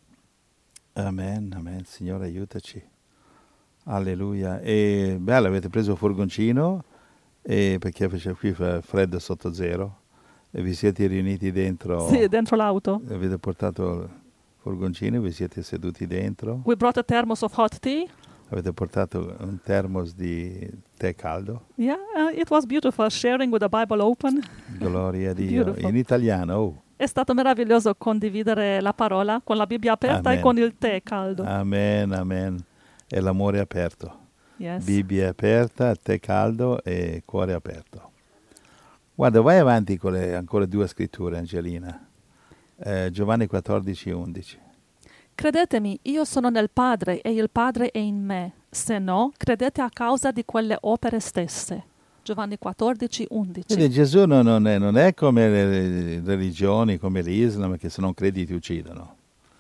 Amen, amen. Signore aiutaci. Alleluia. E bello, avete preso il furgoncino? Perché qui fa freddo sotto zero e vi siete riuniti dentro? Sì, dentro l'auto. Avete portato il furgoncino, vi siete seduti dentro? We brought a thermos of hot tea. Avete portato un thermos di tè caldo? Yeah, it was beautiful, sharing with the Bible open. Gloria a Dio. Beautiful. In italiano. Oh. È stato meraviglioso condividere la parola con la Bibbia aperta Amen. e con il tè caldo. Amen, amen. E l'amore aperto. Yes. Bibbia aperta, tè caldo e cuore aperto. Guarda, vai avanti con ancora 2 scritture, Angelina. Giovanni 14, 11. Credetemi, io sono nel Padre e il Padre è in me. Se no, credete a causa di quelle opere stesse. Giovanni 14, 11. Quindi Gesù non è come le religioni, come l'Islam, che se non credi ti uccidono.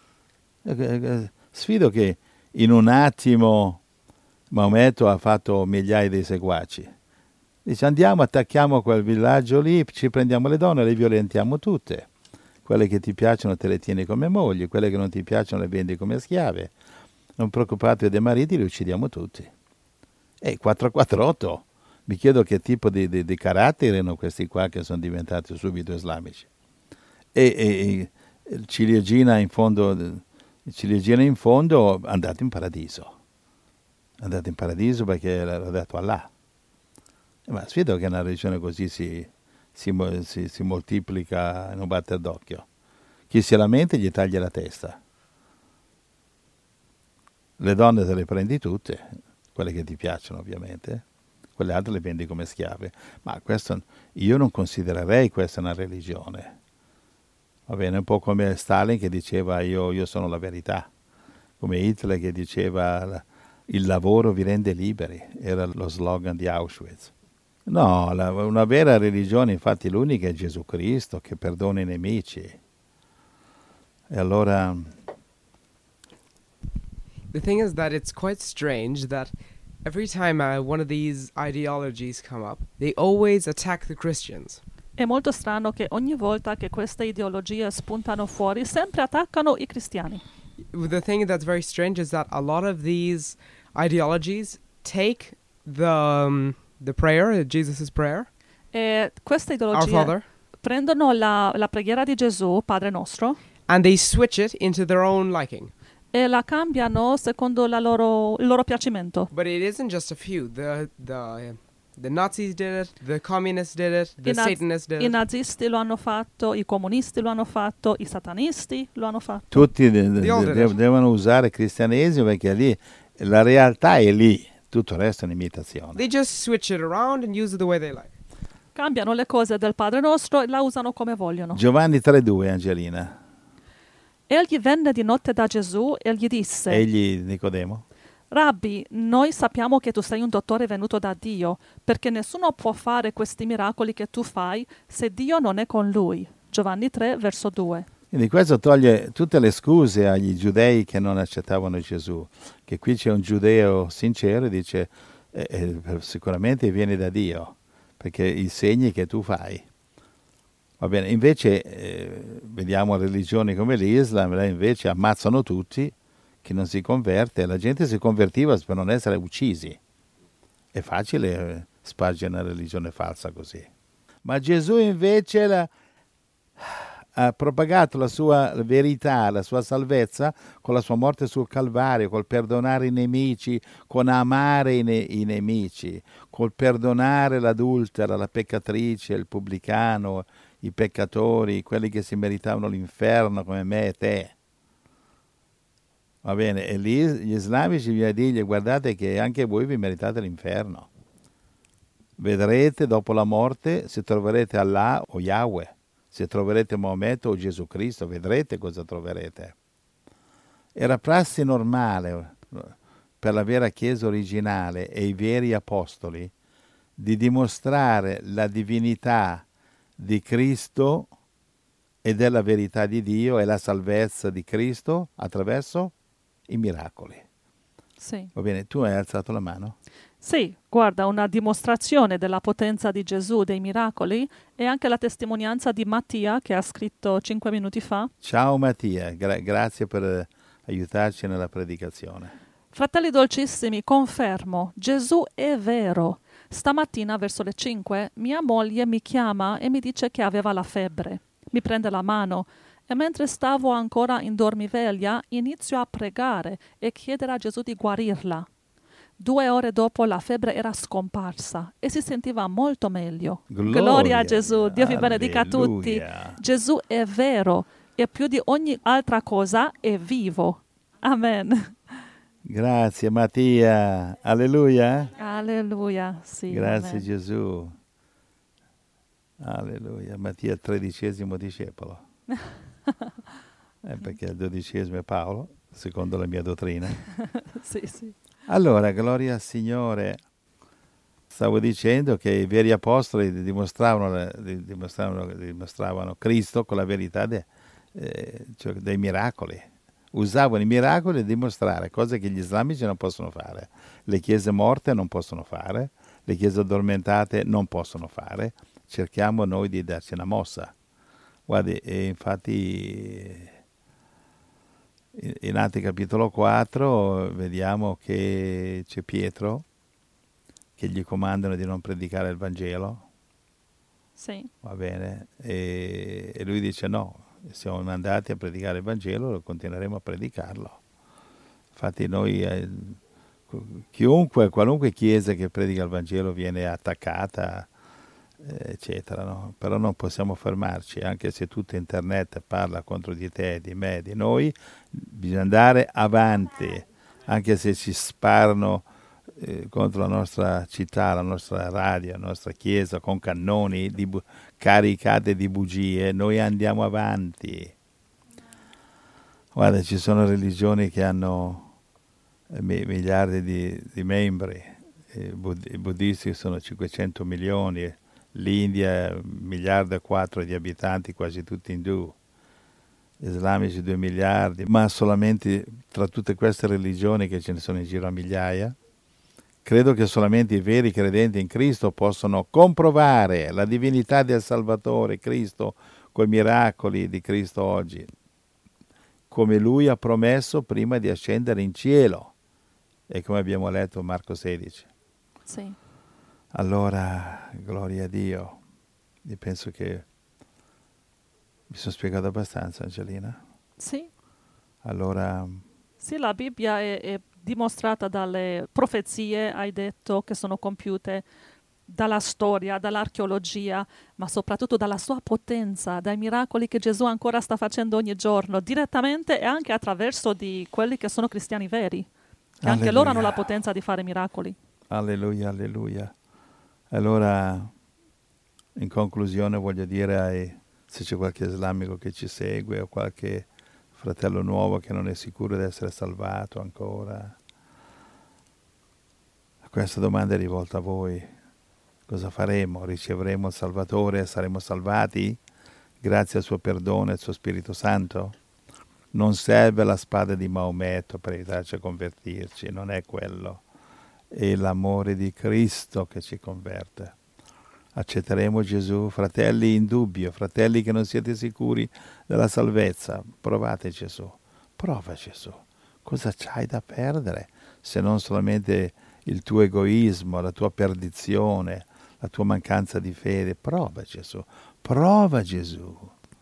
Sfido che in un attimo Maometto ha fatto migliaia di seguaci. Dice andiamo, attacchiamo quel villaggio lì, ci prendiamo le donne, le violentiamo tutte. Quelle che ti piacciono te le tieni come mogli, quelle che non ti piacciono le vendi come schiave. Non preoccupatevi dei mariti, li uccidiamo tutti. E 448. Mi chiedo che tipo di caratteri erano questi qua che sono diventati subito islamici. E ciliegina in fondo andate in paradiso. Andate in paradiso perché l'ha detto Allah. Ma sfido che una religione così si si moltiplica in un batter d'occhio. Chi si lamenta gli taglia la testa. Le donne te le prendi tutte, quelle che ti piacciono ovviamente, quelle altre le vendi come schiave. Ma questo, io non considererei questa una religione. Va bene, un po' come Stalin che diceva io sono la verità, come Hitler che diceva il lavoro vi rende liberi, era lo slogan di Auschwitz. No, una vera religione infatti l'unica è Gesù Cristo che perdona i nemici. E allora... The thing is that it's quite strange that every time one of these ideologies come up, they always attack the Christians. È molto strano che ogni volta che queste ideologie spuntano fuori, sempre attaccano i cristiani. The thing that's very strange is that a lot of these ideologies take the prayer, Jesus' prayer, E queste Our ideologie Father, prendono la preghiera di Gesù, Padre nostro, and they switch it into their own liking. e la cambiano secondo il loro piacimento. But it isn't just a few. The Nazis did it, the communists did it, the Satanists did I it. nazisti lo hanno fatto, i comunisti lo hanno fatto, i satanisti lo hanno fatto. Tutti Ordine. devono usare il cristianesimo perché lì la realtà è lì, tutto il resto è un'imitazione. They just switch it around and use it the way they like. Cambiano le cose del Padre nostro e la usano come vogliono. Giovanni 3,2, Angelina. Egli venne di notte da Gesù e gli disse: Egli, Nicodemo, Rabbi, noi sappiamo che tu sei un dottore venuto da Dio, perché nessuno può fare questi miracoli che tu fai se Dio non è con lui. Giovanni 3, verso 2. quindi questo toglie tutte le scuse agli giudei che non accettavano Gesù, che qui c'è un giudeo sincero e dice sicuramente vieni da Dio, perché i segni che tu fai. Va bene, invece vediamo religioni come l'Islam, là invece ammazzano tutti, chi non si converte, la gente si convertiva per non essere uccisi. È facile spargere una religione falsa così. Ma Gesù invece ha propagato la sua verità, la sua salvezza con la sua morte sul Calvario, col perdonare i nemici, con amare i nemici, col perdonare l'adultera, la peccatrice, il pubblicano, i peccatori, quelli che si meritavano l'inferno come me e te. Va bene, e lì gli islamici viene a dirgli guardate che anche voi vi meritate l'inferno. Vedrete dopo la morte se troverete Allah o Yahweh, se troverete Maometto o Gesù Cristo, vedrete cosa troverete. Era prassi normale per la vera Chiesa originale e i veri apostoli di dimostrare la divinità di Cristo e della verità di Dio e la salvezza di Cristo attraverso i miracoli. Sì. Va bene, tu hai alzato la mano? Sì, guarda, una dimostrazione della potenza di Gesù, dei miracoli, e anche la testimonianza di Mattia che ha scritto 5 minuti fa. Ciao Mattia, grazie per aiutarci nella predicazione. Fratelli dolcissimi, confermo, Gesù è vero. Stamattina verso le 5 mia moglie mi chiama e mi dice che aveva la febbre. Mi prende la mano e mentre stavo ancora in dormiveglia inizio a pregare e chiedere a Gesù di guarirla. 2 ore dopo la febbre era scomparsa e si sentiva molto meglio. Gloria a Gesù, Dio vi benedica a tutti. Gesù è vero e più di ogni altra cosa è vivo. Amen. Grazie Mattia, alleluia. Alleluia, sì. Grazie amen. Gesù. Alleluia, Mattia 13° discepolo. Perché il 12° è Paolo, secondo la mia dottrina. Sì, sì. Allora, gloria al Signore. Stavo dicendo che i veri apostoli dimostravano Cristo con la verità cioè dei miracoli. Usavano i miracoli a dimostrare cose che gli islamici non possono fare. Le chiese morte non possono fare, le chiese addormentate non possono fare. Cerchiamo noi di darci una mossa. Guardi, e infatti in Atti capitolo 4 vediamo che c'è Pietro che gli comandano di non predicare il Vangelo. Sì. Va bene, e lui dice no, siamo mandati a predicare il Vangelo, lo continueremo a predicarlo. Infatti noi, qualunque chiesa che predica il Vangelo viene attaccata, eccetera, no? Però non possiamo fermarci, anche se tutto internet parla contro di te, di me, di noi, bisogna andare avanti, anche se ci sparano contro la nostra città, la nostra radio, la nostra chiesa con cannoni caricate di bugie, noi andiamo avanti. Guarda, ci sono religioni che hanno miliardi di membri, i buddisti sono 500 milioni, l'India 1,4 miliardi di abitanti, quasi tutti indù, islamici 2 miliardi, ma solamente tra tutte queste religioni, che ce ne sono in giro a migliaia, credo che solamente i veri credenti in Cristo possono comprovare la divinità del Salvatore, Cristo, coi miracoli di Cristo oggi, come Lui ha promesso prima di ascendere in cielo, e come abbiamo letto Marco 16. Sì. Allora, gloria a Dio. Io penso che mi sono spiegato abbastanza, Angelina. Sì. Allora, Sì, la Bibbia è dimostrata dalle profezie, hai detto, che sono compiute dalla storia, dall'archeologia, ma soprattutto dalla sua potenza, dai miracoli che Gesù ancora sta facendo ogni giorno, direttamente e anche attraverso di quelli che sono cristiani veri, che anche loro hanno la potenza di fare miracoli. Alleluia, alleluia. Allora, in conclusione voglio dire, se c'è qualche islamico che ci segue o qualche fratello nuovo che non è sicuro di essere salvato ancora, questa domanda è rivolta a voi. Cosa faremo? Riceveremo il Salvatore e saremo salvati grazie al suo perdono e al suo Spirito Santo? Non serve la spada di Maometto per aiutarci a convertirci, non è quello. È l'amore di Cristo che ci converte. Accetteremo Gesù? Fratelli in dubbio, fratelli che non siete sicuri della salvezza, provate Gesù. Prova Gesù. Cosa c'hai da perdere se non solamente il tuo egoismo, la tua perdizione, la tua mancanza di fede? Prova Gesù. Prova Gesù.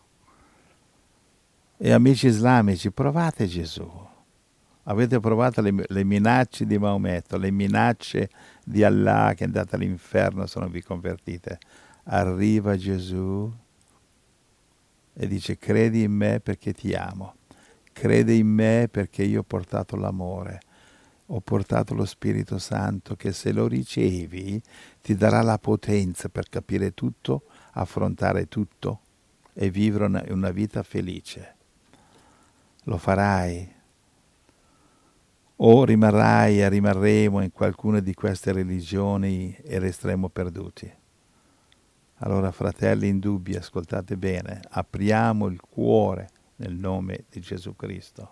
E amici islamici, provate Gesù. Avete provato le minacce di Maometto, le minacce di Allah che andate all'inferno se non vi convertite. Arriva Gesù e dice: credi in me perché ti amo. Credi in me perché io ho portato l'amore. Ho portato lo Spirito Santo che se lo ricevi ti darà la potenza per capire tutto, affrontare tutto e vivere una vita felice. Lo farai? O rimarrai e rimarremo in qualcuna di queste religioni e resteremo perduti? Allora, fratelli in dubbio, ascoltate bene, apriamo il cuore nel nome di Gesù Cristo.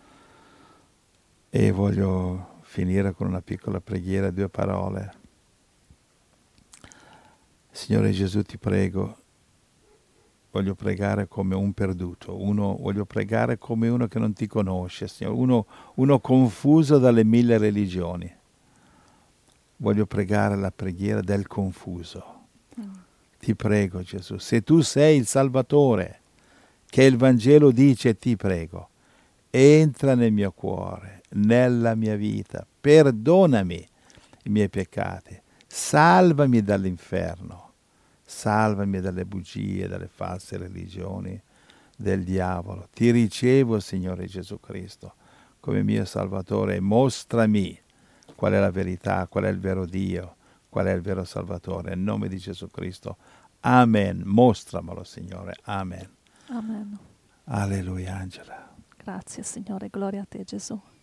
E voglio finire con una piccola preghiera, 2 parole. Signore Gesù, ti prego, voglio pregare come un perduto, voglio pregare come uno che non ti conosce, Signore, uno confuso dalle 1000 religioni. Voglio pregare la preghiera del confuso. Ti prego Gesù, se tu sei il Salvatore, che il Vangelo dice, ti prego, entra nel mio cuore, nella mia vita, perdonami i miei peccati, salvami dall'inferno, salvami dalle bugie, dalle false religioni del diavolo. Ti ricevo, Signore Gesù Cristo, come mio Salvatore, e mostrami qual è la verità, qual è il vero Dio, qual è il vero Salvatore. Nel nome di Gesù Cristo. Amen. Mostramelo, Signore. Amen. Amen. Alleluia, Angela. Grazie, Signore. Gloria a te, Gesù.